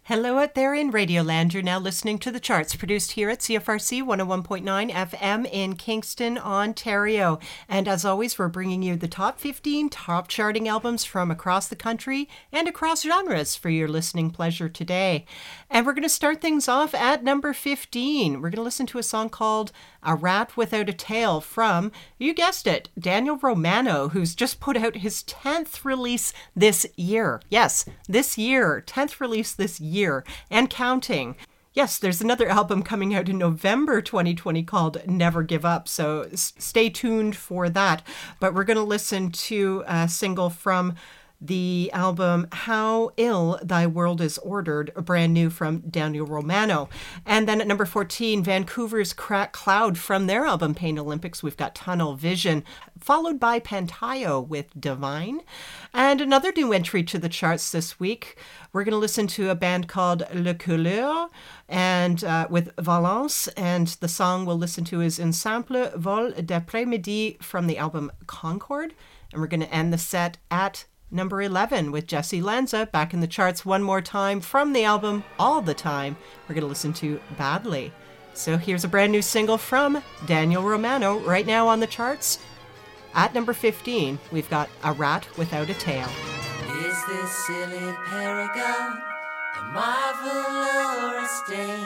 Hello out there in Radioland. You're now listening to The Charts, produced here at CFRC 101.9 FM in Kingston, Ontario. And as always, we're bringing you the top 15 top charting albums from across the country and across genres for your listening pleasure today. And we're going to start things off at number 15. We're going to listen to a song called A Rat Without a Tail from, you guessed it, Daniel Romano, who's just put out his 10th release this year. Yes, this year, 10th release this year and counting. Yes, there's another album coming out in November 2020 called Never Give Up, so stay tuned for that. But we're going to listen to a single from the album How Ill Thy World Is Ordered, brand new from Daniel Romano. And then at number 14, Vancouver's Crack Cloud from their album Pain Olympics. We've got Tunnel Vision, followed by Pantayo with Divine. And another new entry to the charts this week, we're going to listen to a band called Le Couleur and with Valence. And the song we'll listen to is Un Simple Vol d'après-midi from the album Concord. And we're going to end the set at number 11 with Jesse Lanza back in the charts one more time from the album All the Time. We're going to listen to Badly. So here's a brand new single from Daniel Romano right now on the charts. At number 15, we've got A Rat Without a Tail. Is this silly paragon a marvel or a stain?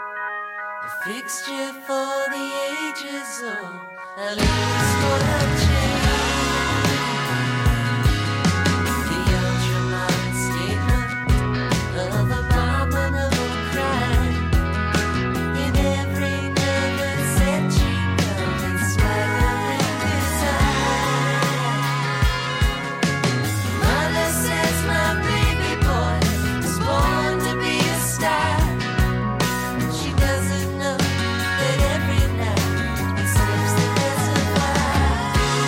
A fixture for the ages or a lease for a change? Every night it slips the reservoir.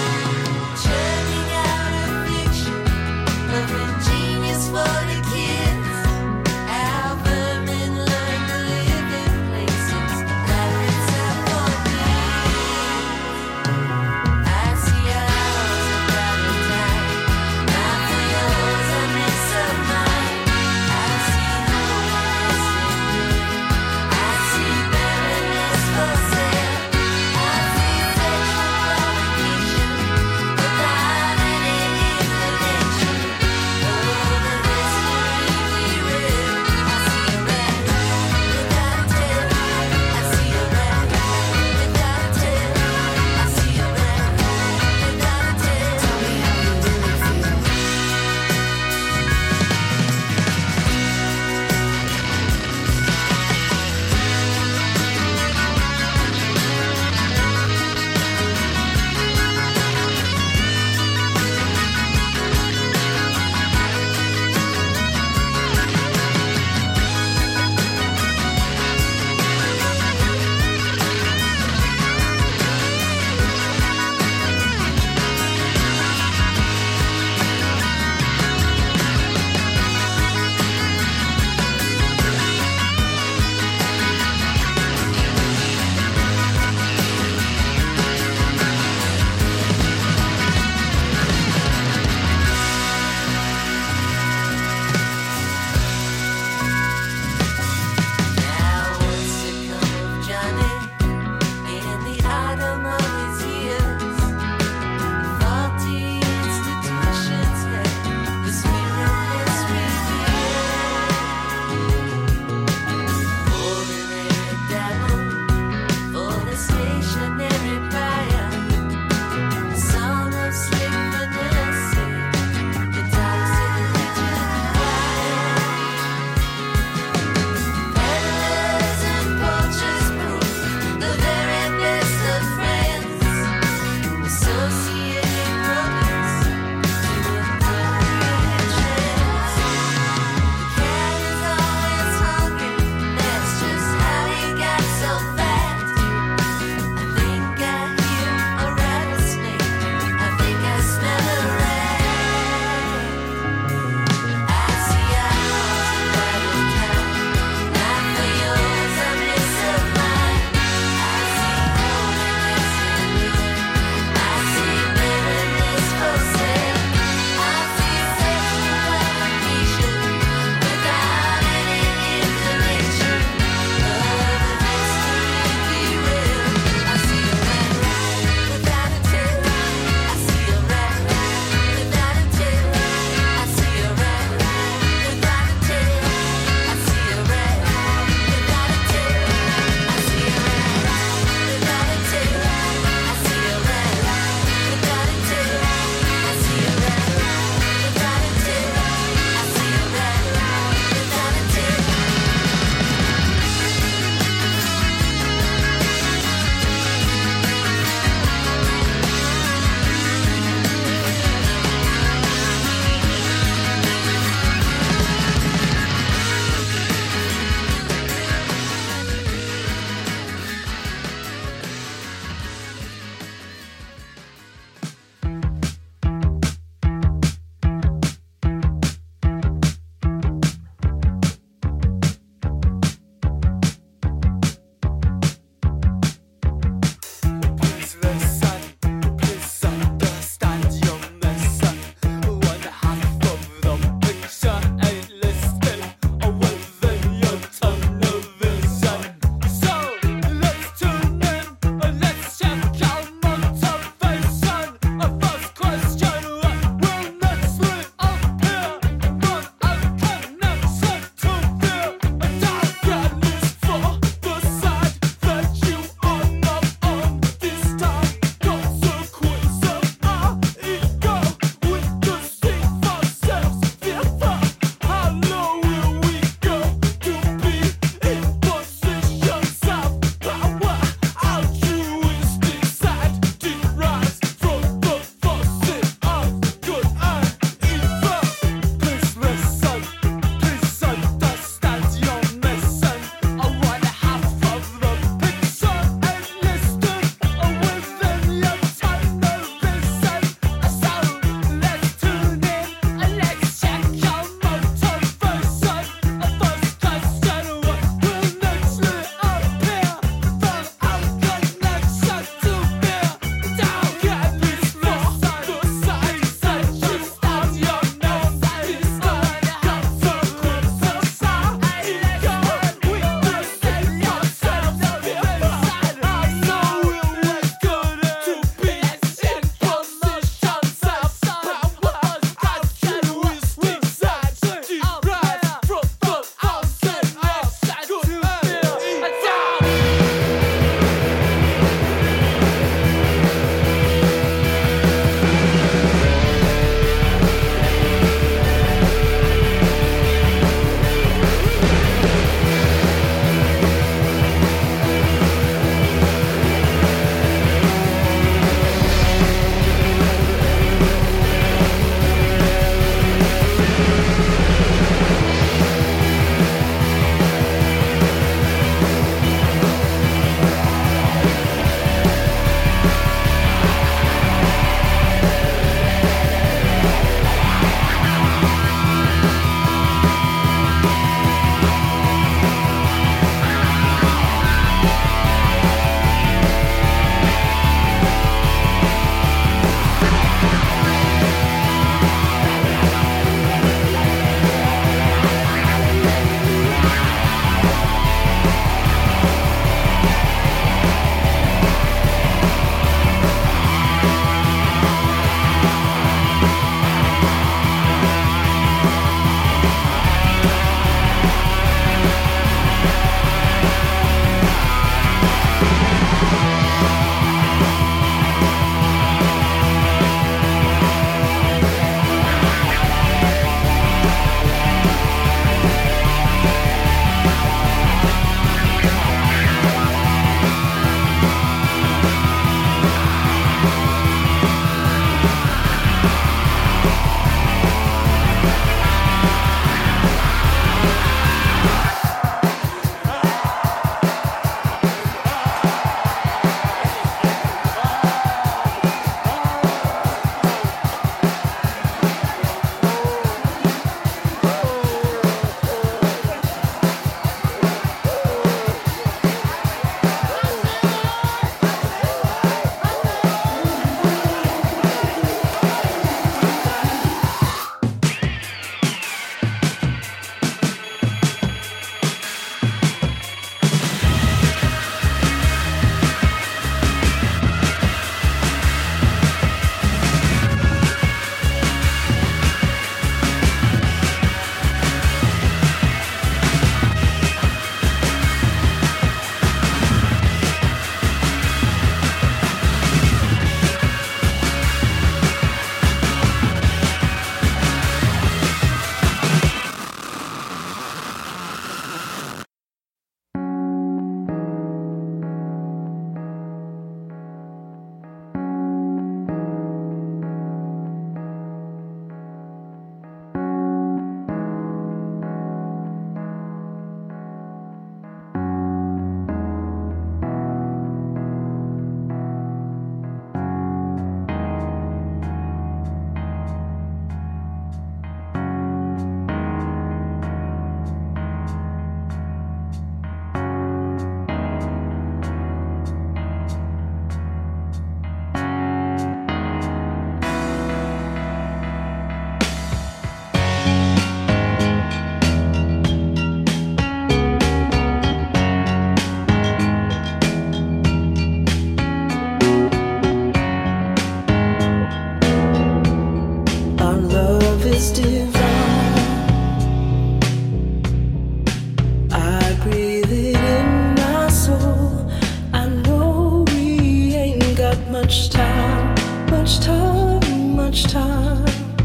much time, much time, much time.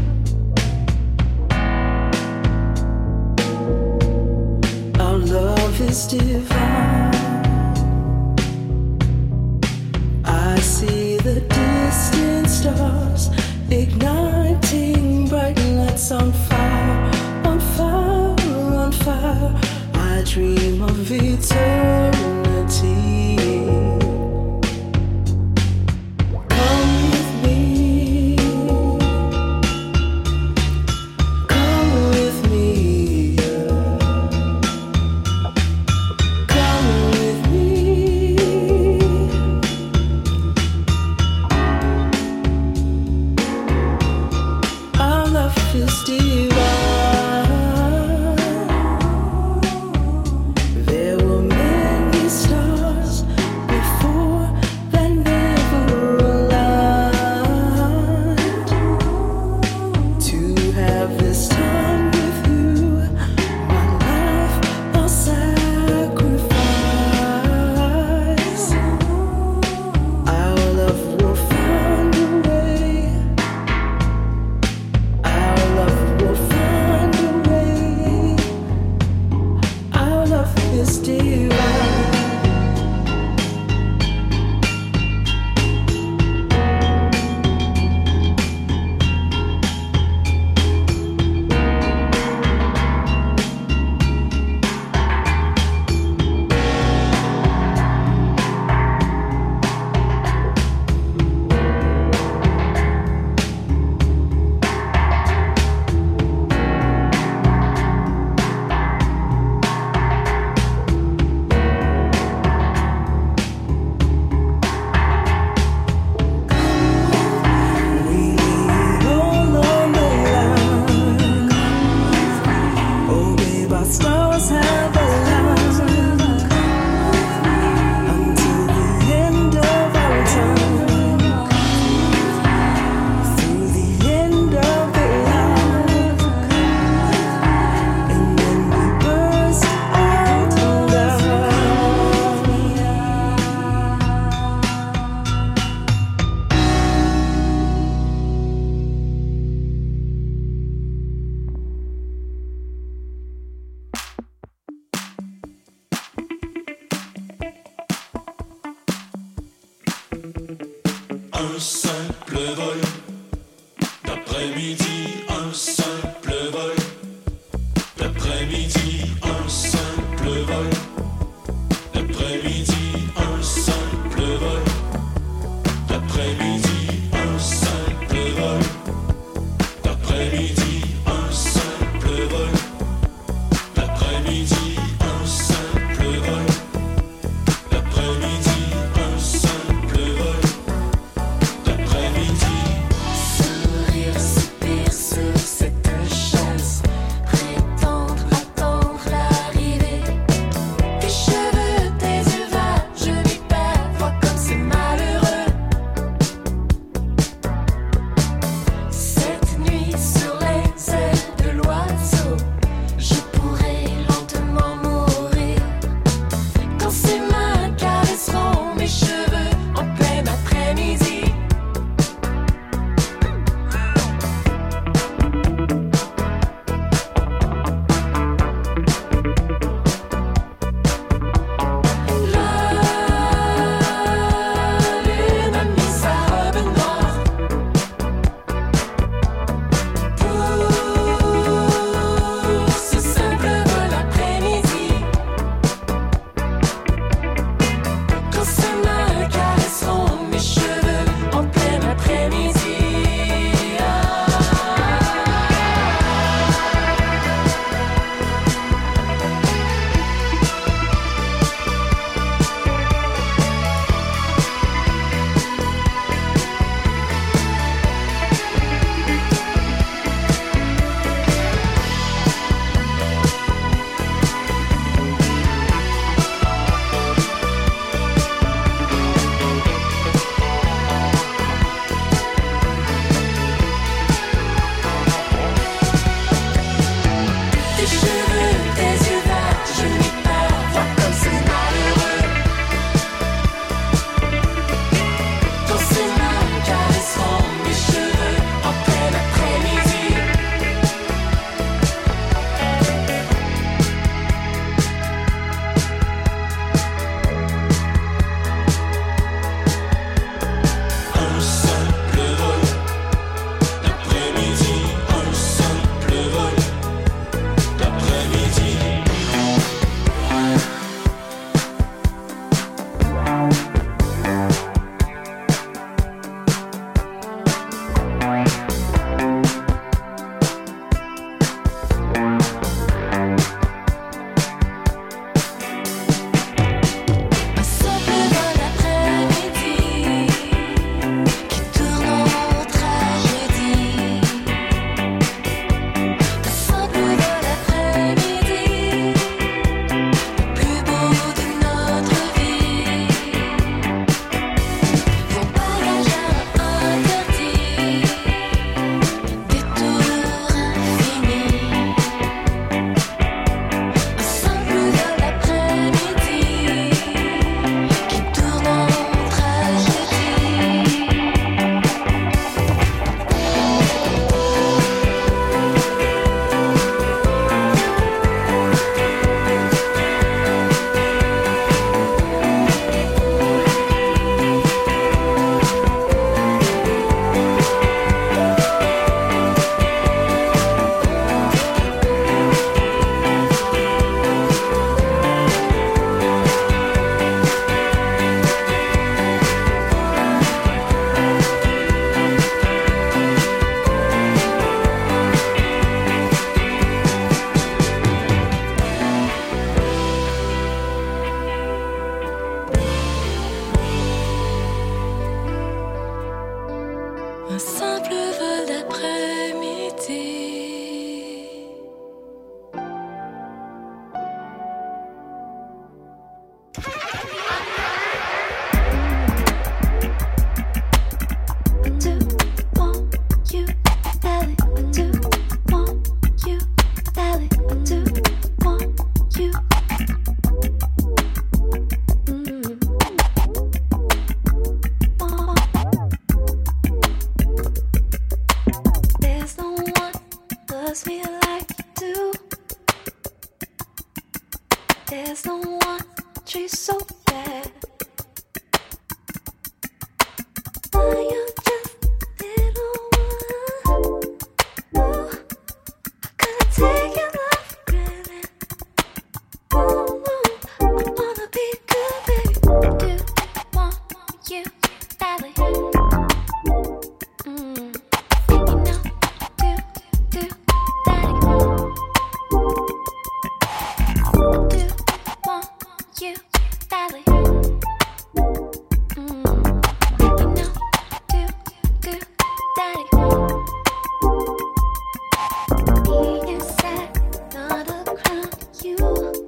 Our love is divine. I see the distant stars igniting bright lights on fire, on fire, on fire. I dream of eternity. There's no one she's so bad. Are you just little one? Ooh, could I take your love for granted? Ooh, I wanna be good, baby. Do want you badly. You know, do daddy. Do want you badly. You know, do daddy. He is sad, not a crown to you.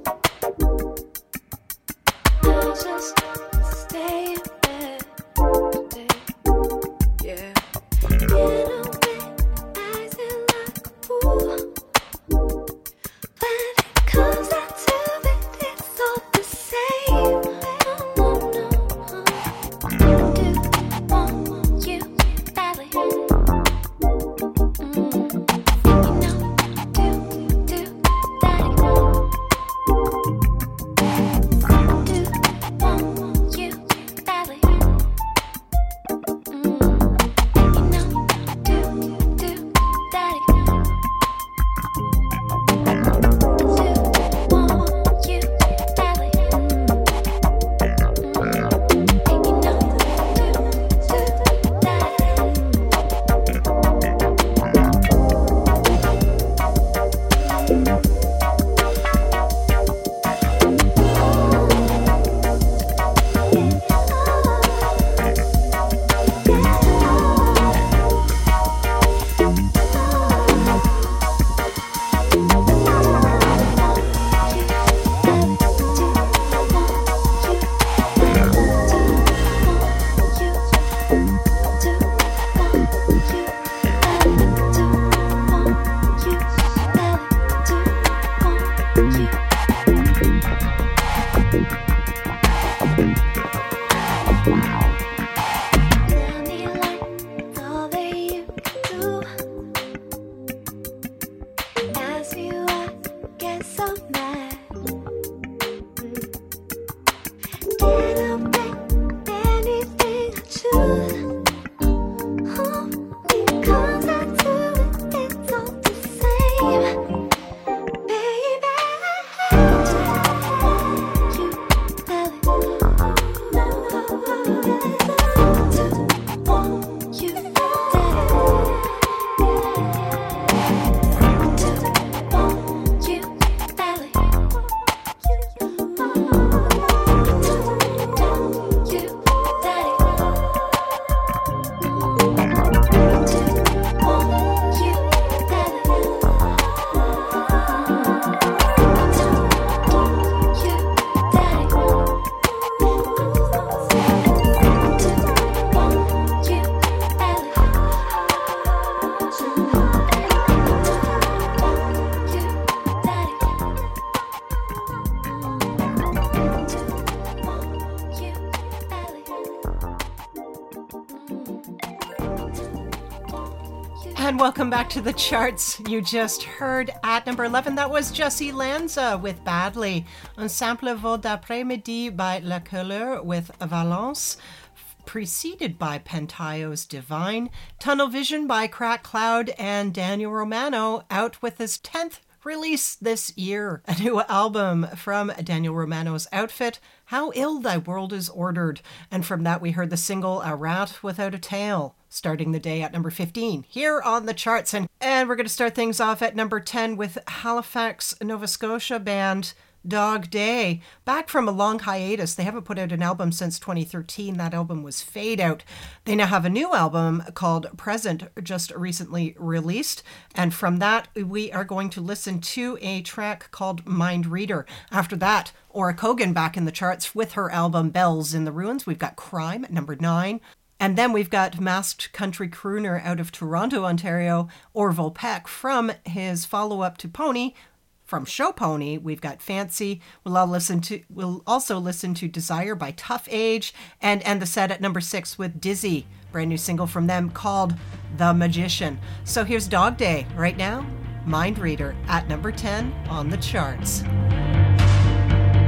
I'll just stay in bed today. Yeah. Get away, acting like a fool. When it comes down to it, it's all the same. No, no, no. Do want you badly. You know, do daddy. Do want you badly. You know, do daddy. Do want you badly. You know, all that you can do. As you I get so mad. Get away, anything I choose. It comes down to it, it's all the same. Baby, do you belly? Do want you And welcome back to the charts. You just heard at number 11, that was Jessie Lanza with Badly. Ensemble Vol d'après-midi by La Couleur with Valence. Preceded by Pentayo's Divine. Tunnel Vision by Crack Cloud and Daniel Romano out with his 10th release this year. A new album from Daniel Romano's outfit, How Ill Thy World Is Ordered. And from that we heard the single A Rat Without a Tail, starting the day at number 15 here on the charts. And we're going to start things off at number 10 with Halifax, Nova Scotia band Dog Day. Back from a long hiatus. They haven't put out an album since 2013. That album was Fade Out. They now have a new album called Present, just recently released. And from that, we are going to listen to a track called Mind Reader. After that, Ora Kogan back in the charts with her album Bells in the Ruins. We've got Crime at number 9. And then we've got masked country crooner out of Toronto, Ontario, Orville Peck, from his follow-up to Pony. From Show Pony, we've got Fancy. We'll also listen to Desire by Tough Age, and end the set at number 6 with Dizzy, brand new single from them called The Magician. So here's Dog Day right now, Mind Reader at number 10 on the charts.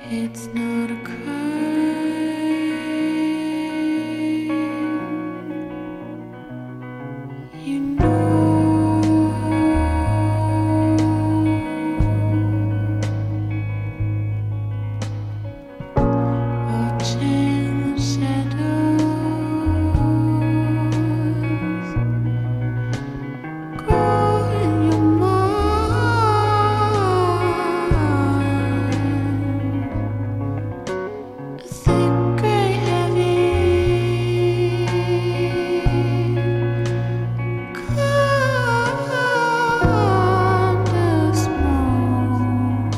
It's not a crime. You know, watching the shadows grow in your mind. A thick gray heavy cloud of smoke.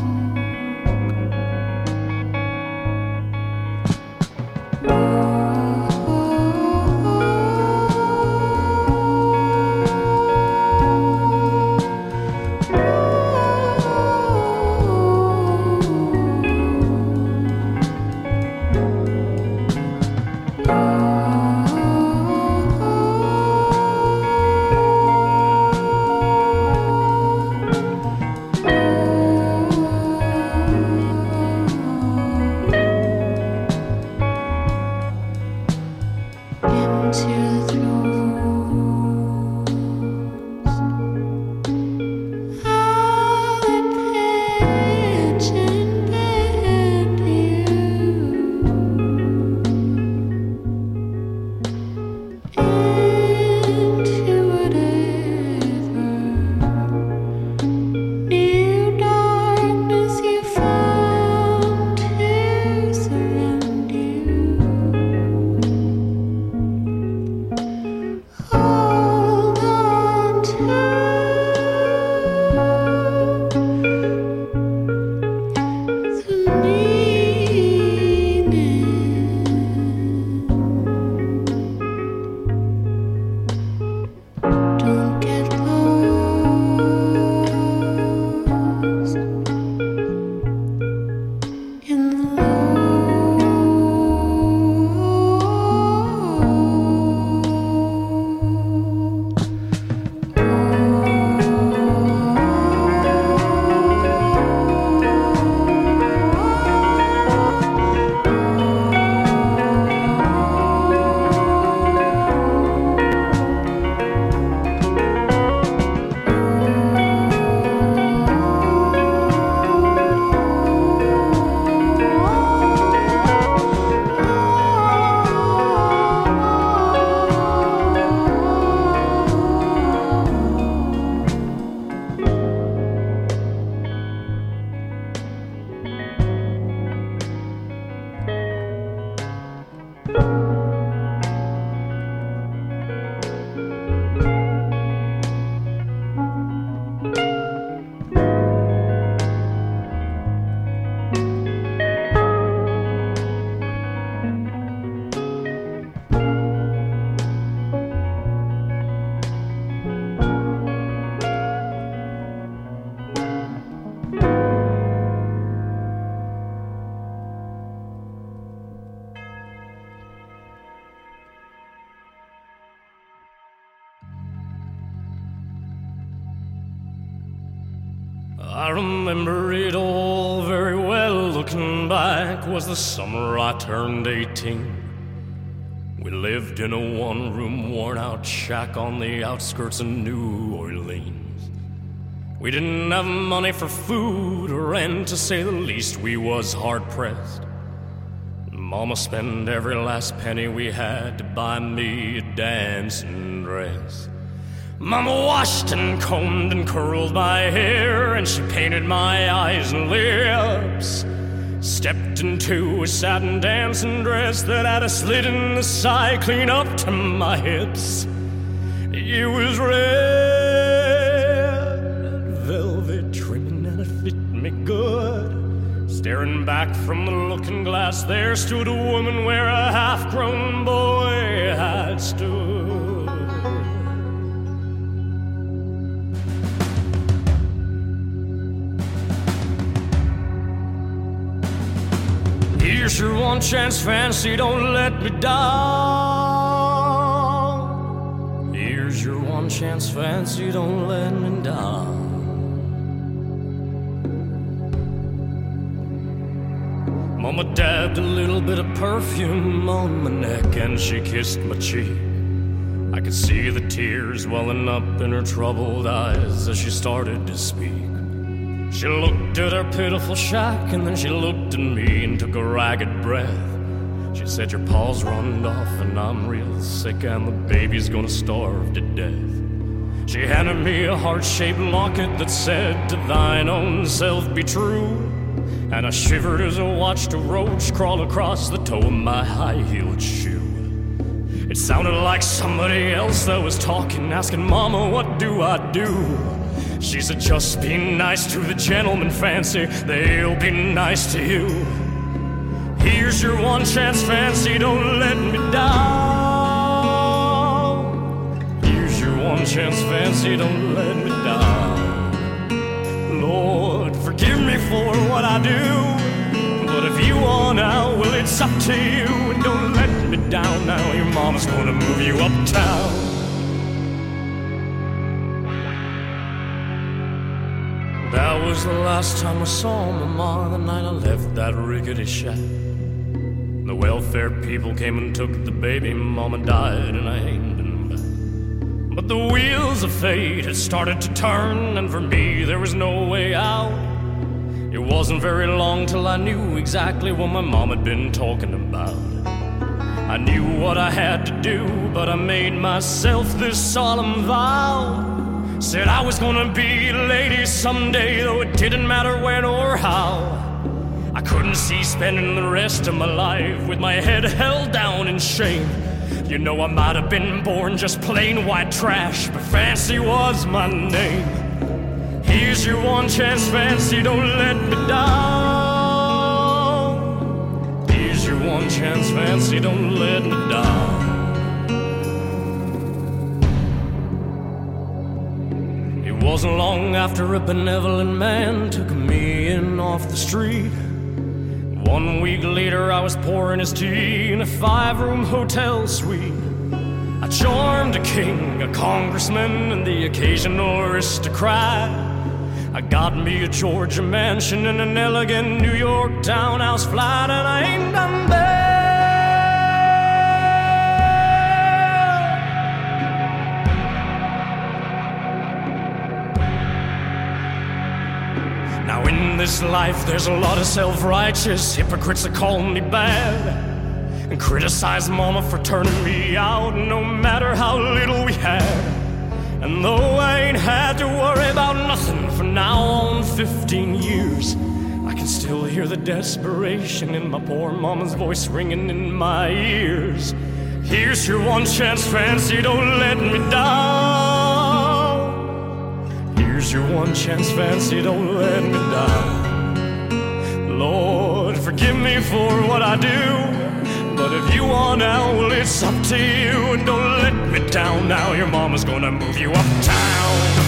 Into the throes how they pitch and bend you into whatever new darkness you found to surround you. Hold on to the meaning. Don't get lost in the I remember it all very well. Looking back, was the summer I turned 18. We lived in a one-room, worn-out shack on the outskirts of New Orleans. We didn't have money for food or rent, to say the least. We was hard-pressed. Mama spent every last penny we had to buy me a dancing dress. Mama washed and combed and curled my hair, and she painted my eyes and lips. Stepped into a satin dancing dress that had a slit in the side clean up to my hips. It was red velvet trimming and it fit me good. Staring back from the looking glass, there stood a woman where a half-grown boy had stood. Here's your one chance, fancy, don't let me down. Here's your one chance, fancy, don't let me down. Mama dabbed a little bit of perfume on my neck and she kissed my cheek. I could see the tears welling up in her troubled eyes as she started to speak. She looked at her pitiful shack and then she looked at me and took a ragged breath. She said, your pa's runned off and I'm real sick and the baby's gonna starve to death. She handed me a heart-shaped locket that said, to thine own self be true. And I shivered as I watched a roach crawl across the toe of my high-heeled shoe. It sounded like somebody else that was talking, asking, Mama, what do I do? She said, just be nice to the gentlemen, Fancy, they'll be nice to you. Here's your one chance, Fancy, don't let me down. Here's your one chance, Fancy, don't let me down. Lord, forgive me for what I do, but if you want out, well, it's up to you. And don't let me down now, your mama's gonna move you uptown. That was the last time I saw my mom, the night I left that rickety shack. The welfare people came and took the baby, Mama died and I ain't been back. But the wheels of fate had started to turn, and for me there was no way out. It wasn't very long till I knew exactly what my mom had been talking about. I knew what I had to do, but I made myself this solemn vow. Said I was gonna be a lady someday, though it didn't matter when or how. I couldn't see spending the rest of my life with my head held down in shame. You know, I might have been born just plain white trash, but Fancy was my name. Here's your one chance, Fancy, don't let me down. Here's your one chance, Fancy, don't let me down. It wasn't long after a benevolent man took me in off the street. 1 week later, I was pouring his tea in a 5-room hotel suite. I charmed a king, a congressman, and the occasional aristocrat. I got me a Georgia mansion and an elegant New York townhouse flat, and I ain't done bad. Now in this life there's a lot of self-righteous hypocrites that call me bad and criticize Mama for turning me out no matter how little we had. And though I ain't had to worry about nothing for now on 15 years, I can still hear the desperation in my poor mama's voice ringing in my ears. Here's your one chance, Fancy, don't let me down. Here's your one chance, Fancy, don't let me down. Lord, forgive me for what I do, but if you want out, well, it's up to you. And don't let me down now, your mama's gonna move you uptown.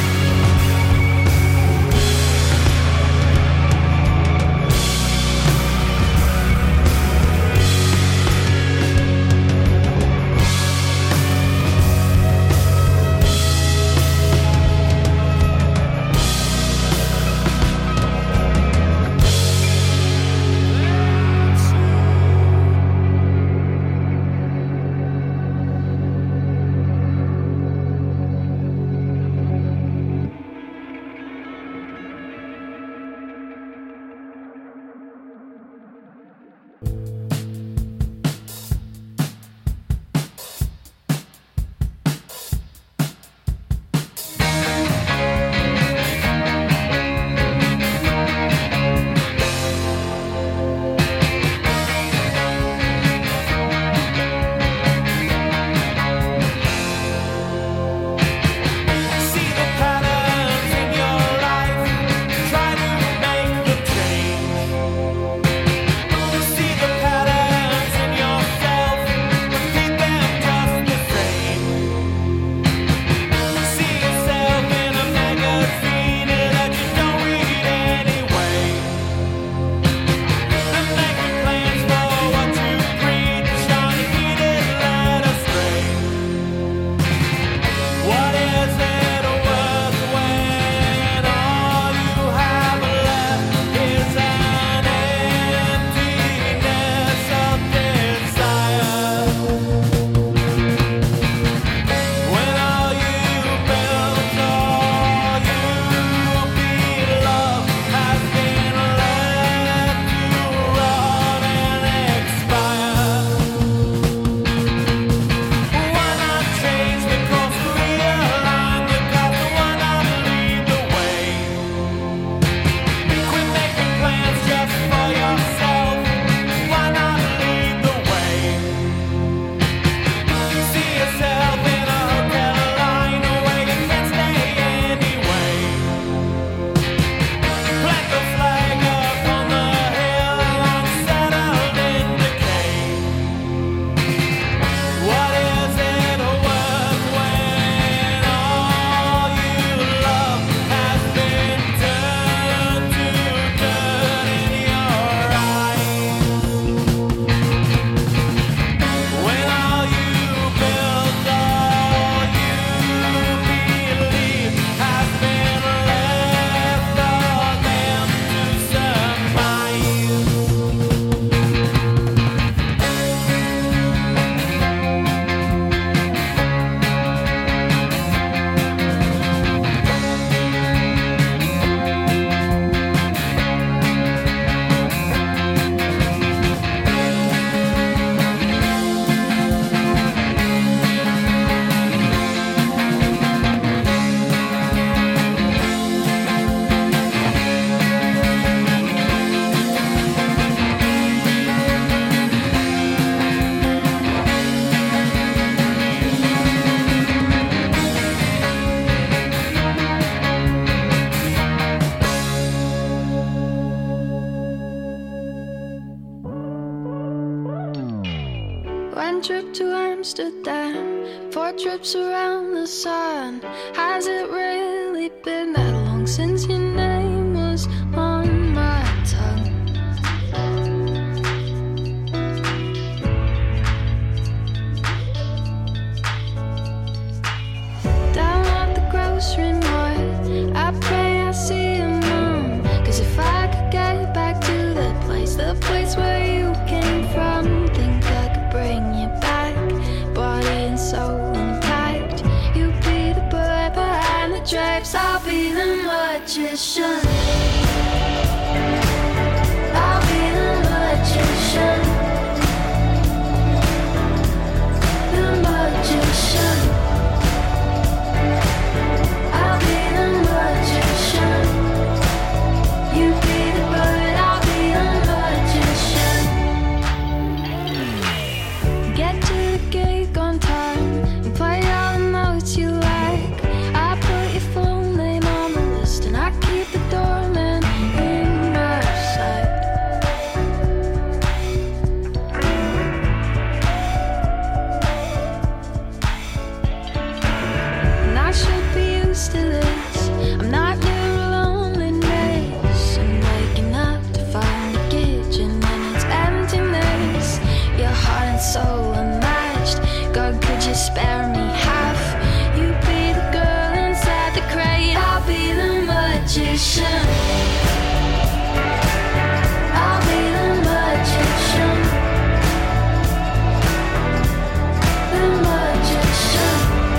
One trip to Amsterdam, 4 trips around the sun. Has it really been that long since your name was on my tongue? Down at the grocery mart, I pray I see your mom. 'Cause if I could get back to the place where you came from, think I could bring you back, body and soul intact. You be the bird behind the drapes, I'll be the magician. I'll be the magician. The magician. I'll be the magician. You be the bird, I'll be the magician. Get to the gig on time and play all the notes you like. I put your full name on the list and I keep the doorman in my sight. And I should be used to this. I'm not near a loneliness. I'm waking up to find the kitchen and its emptiness. Your heart and soul unmatched. God, could you spare me half? You be the girl inside the crate, I'll be the magician. I'll be the magician. The magician.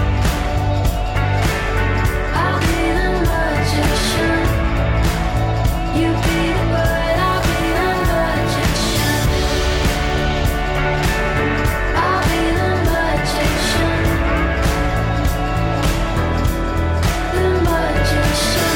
I'll be the magician. You be the bird, I'll be the magician. I'll be the magician. The magician.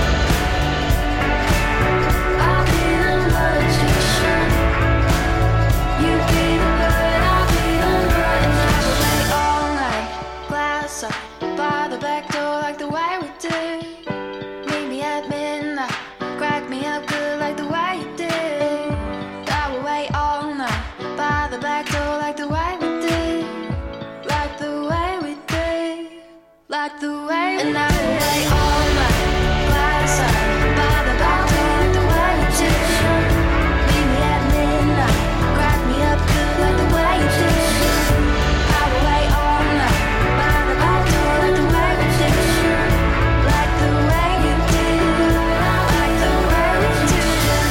I'll be the magician. You be the bird, I'll be the magician. Play all night, glass up by the back door like the way we did. Meet me at midnight, crack me up good like the way you did. I will wait all night by the back door like the way we did. Like the way we did. Like the way we did. And I will wait all night, glass up by the back door like the way we did. Meet me at midnight, crack me up good like the way you did. I will wait all night by the back door like the way we did. Like the way you did. Like the way we did.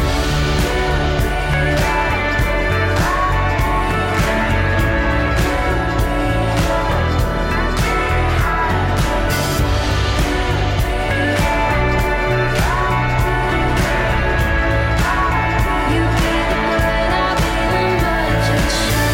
You be the bird, I'll be the magician.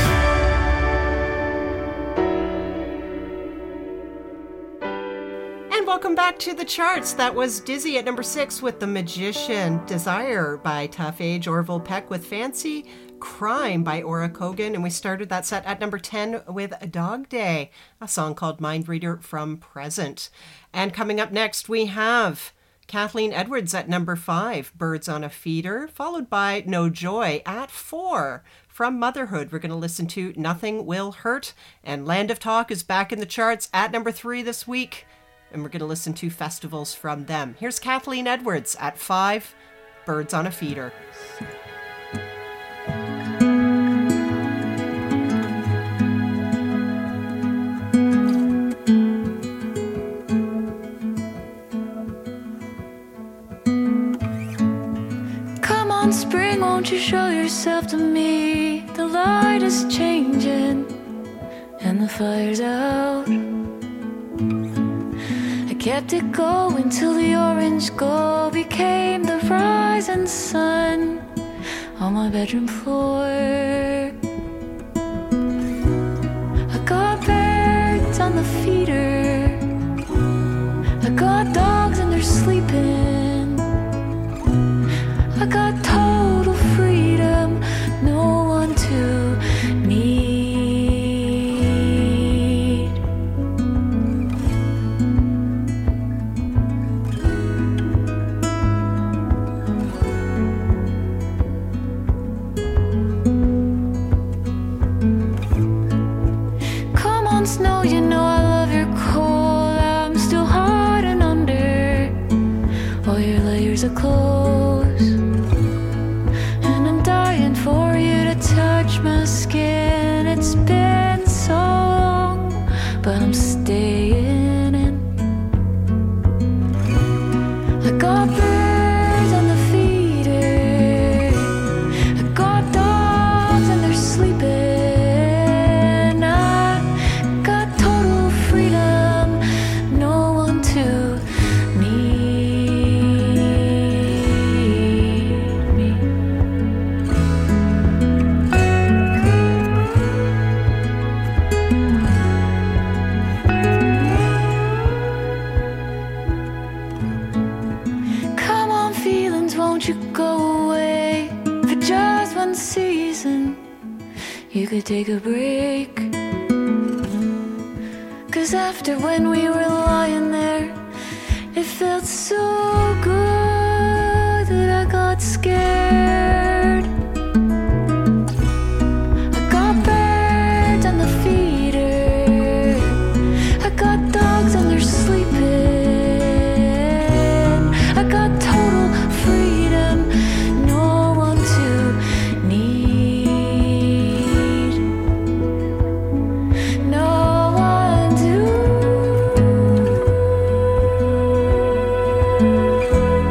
And welcome back to the charts. That was Dizzy at number 6 with The Magician. Desire by Tough Age. Orville Peck with Fancy. Crime by Ora Kogan. And we started that set at number 10 with Dog Day, a song called Mind Reader from Present. And coming up next, we have Kathleen Edwards at number 5, Birds on a Feeder, followed by No Joy at 4. From Motherhood, we're going to listen to Nothing Will Hurt. And Land of Talk is back in the charts at number 3 this week. And we're going to listen to Festivals from them. Here's Kathleen Edwards at 5, Birds on a Feeder. Come on, spring, won't you show yourself to me? The light is changing and the fire's out. I kept it going till the orange glow became the rising sun on my bedroom floor. I got birds on the feeder, I got dogs and they're sleeping, I got total freedom, no one to need. layers of clothes. And I'm dying for you to touch my skin. It's been so long, but I'm staying in. I got birds on the feeder, I got dogs and they're sleeping. I got total freedom, no one to need me. Come on, feelings, won't you go away for just one season? You could take a break. 'Cause after when we were lying there, it felt so good that I got scared. I got birds on the feeder, I got dogs and they're sleeping. I got total freedom, no one to need, no one to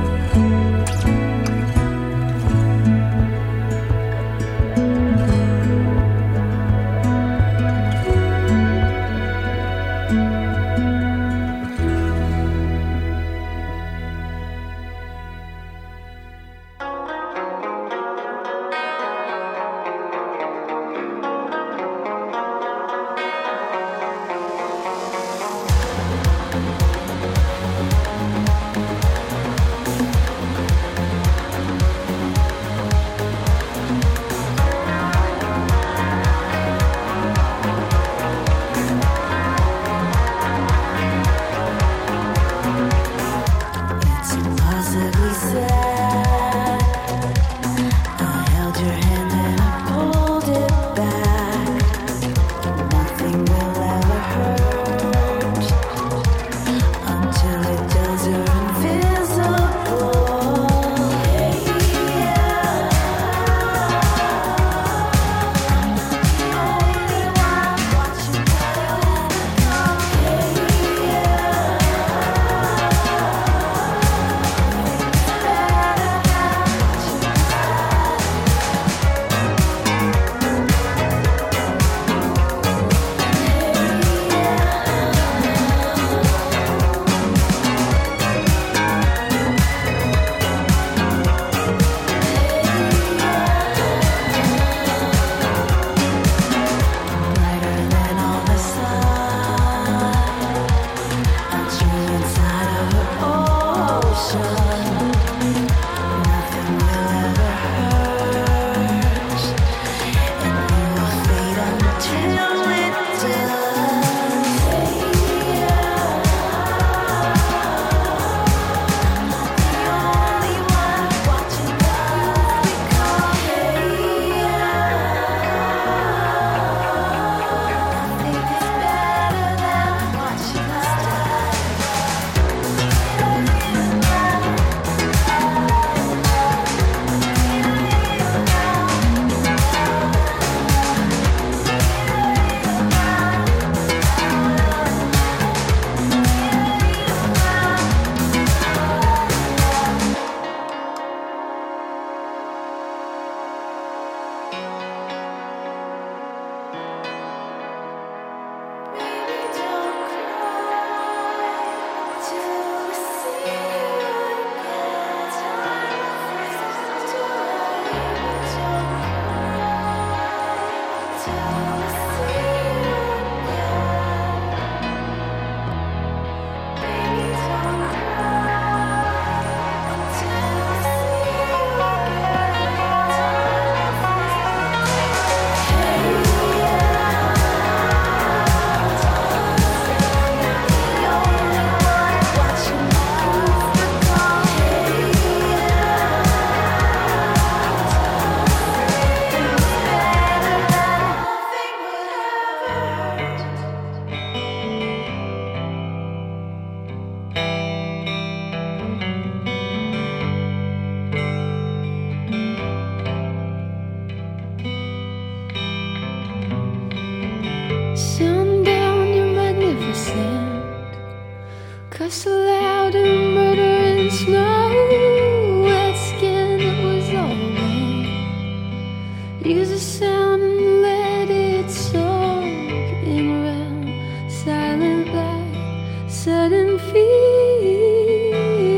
just loud and murdering snow. Wet skin, it was all away. Use the sound and let it soak in around. Silent like sudden fear.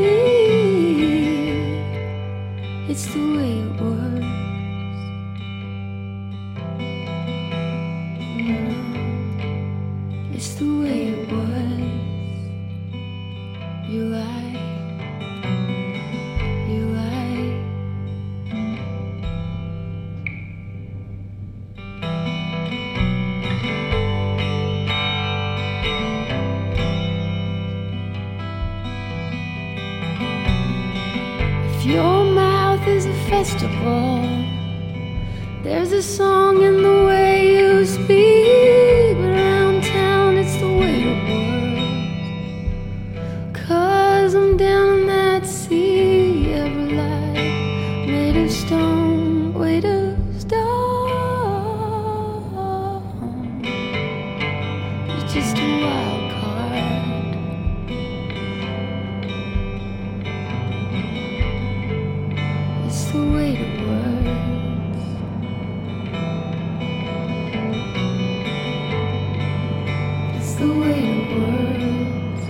It's the way it works. It's the way it was. You lie, you lie. If your mouth is a festival, there's a song in the way you speak, but around town it's the way it works. 'Cause I'm down in that sea, ever light, made of stone, weight of stone. You're just a wild card. It's the way it works. It's the way it works.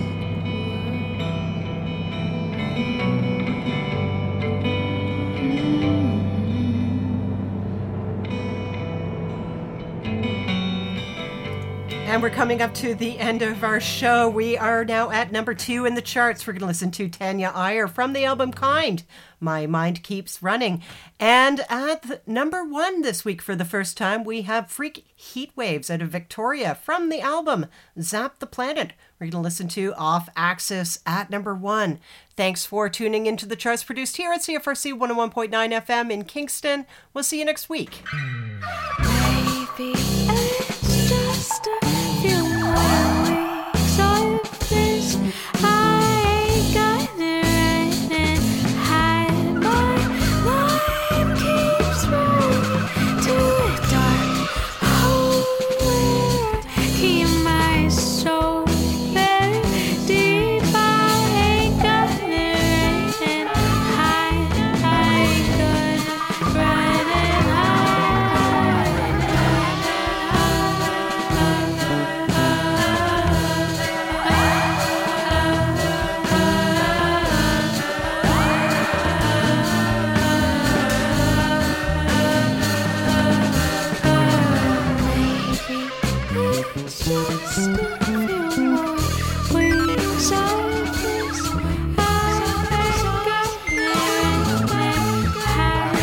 And we're coming up to the end of our show. We are now at number 2 in the charts. We're going to listen to Tanya Iyer from the album Kind, My Mind Keeps Running. And at number 1 this week for the first time, we have Freak Heat Waves out of Victoria from the album Zap the Planet. We're going to listen to Off Axis at number 1. Thanks for tuning into the charts produced here at CFRC 101.9 FM in Kingston. We'll see you next week. Maybe it's just a few more weeks of this. I ain't got it right and hide. My mind keeps running to a dark hole where I keep my soul buried deep. I ain't got it right and hide. I ain't got it right and it's just a few more weeks of this. I ain't got it and hide.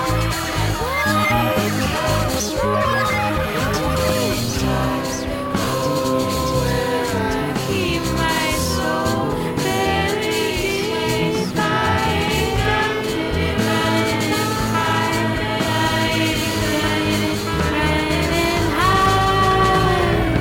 Keeps running to this dark hole where I keep my soul buried deep. I ain't got it right and hide. I ain't got it right and hide.